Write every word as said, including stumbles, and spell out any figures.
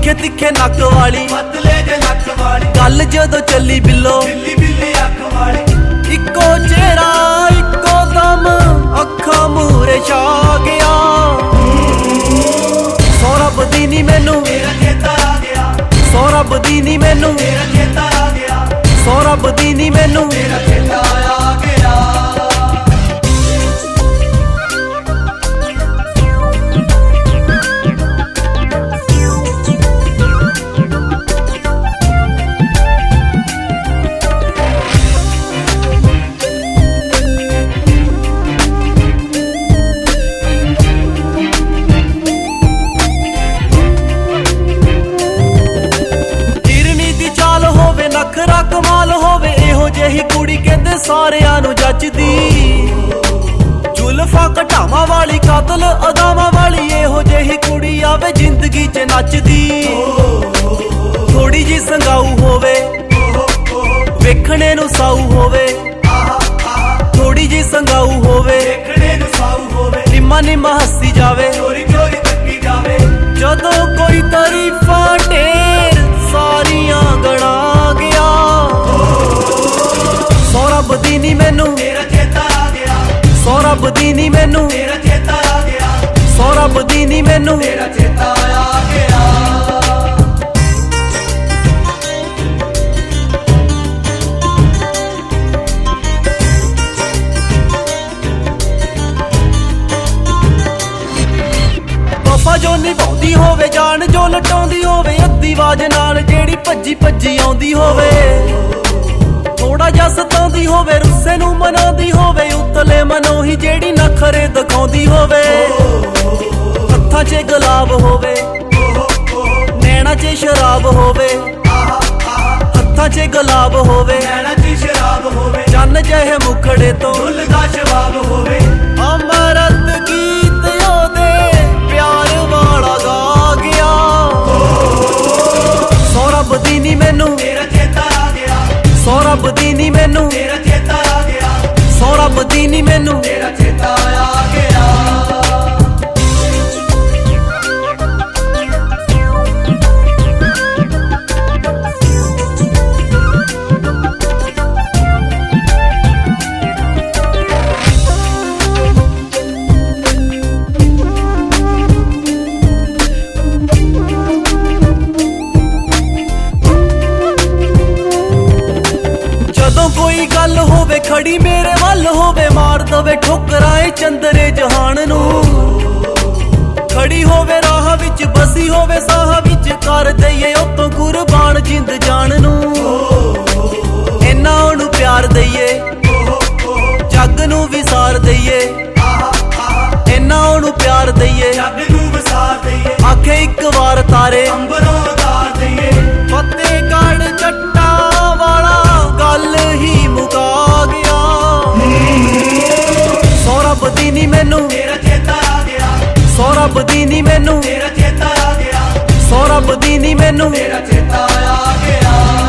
तिखे तिखे नक वाली पतले जे नक वाली गल जदों चली बिल्लो बिल्ली बिल्ली अख वाली इको चेहरा इको दम अखा मूरे छा गया सौरभ दी नी मैनू मेरा चेता आ गया सौरभ दी नी मैनू मेरा चेता आ गया सौरभ दी नी मैनू मेरा चेता आ गया नखरा कमाल होवे एहो जेही कुड़ी कहंदे सारियां नू जचदी जुल्फा घटावा वाली कातल अदावा वाली एहो जेही कुड़ी आवे जिंदगी च नचदी थोड़ी जी संगाऊ होवे वेखणे नू साऊ होवे थोड़ी जी संगाऊ होवे वेखणे नू साऊ होवे निम्मा निम्मा हस्सी जावे चोरी चोरी तक्की जावे जदों कोई तारीफां ढेर सारियां गणा गया सौरभ दी नी मैनू मेरा चेता आ गया सौरभ दी नी मैनू मेरा चेता आ गया सौरभ दी नी मैनू मेरा चेता आ गया वफा जो निभाउंदी होवे जान जो लटाउंदी होवे अद्धी आवाज नाल जेड़ी भज्जी भज्जी आउंदी होवे थोड़ा जा सताउंदी होवे रुस्से नू मनाउंदी होवे उतले मनो ही जेड़ी नखरे दिखाउंदी होवे हत्थां 'च गुलाब होवे नैना 'च शराब होवे हत्थां 'च गुलाब होवे नैना च शराब होवे चन्न जहे मुखड़े तो ढुलदा शबाब होवे अमरत गीत ओदे प्यार वाला गा गया सौरभ दी नी मैनू मेरा चेता आ गया सौरभ दी नी मैनू मेरा चेता आ गया सौरभ दी नी मैनू मेरा चेता आ गया कोई गल होवे खड़ी मेरे वल होवे मार दवे ठोकरां चंदरे जहान नू खड़ी होवे राह विच बसी होवे साह विच कर दईए उतों कुर्बान जिंद जान नू इन्ना ओनू प्यार दईए जग नू विसार दईए इन्ना ओनू प्यार दईए जग नू विसार दईए आखे एक बार तारे अंबरों उतार दईए फतेहगढ़ जट्टा वाला गल ही मुका गया सौरभ दी नी मैनू मेरा चेता आ गया सौरभ दी नी मैनू मेरा चेता आ गया सौरभ दी नी मैनू मेरा चेता आ गया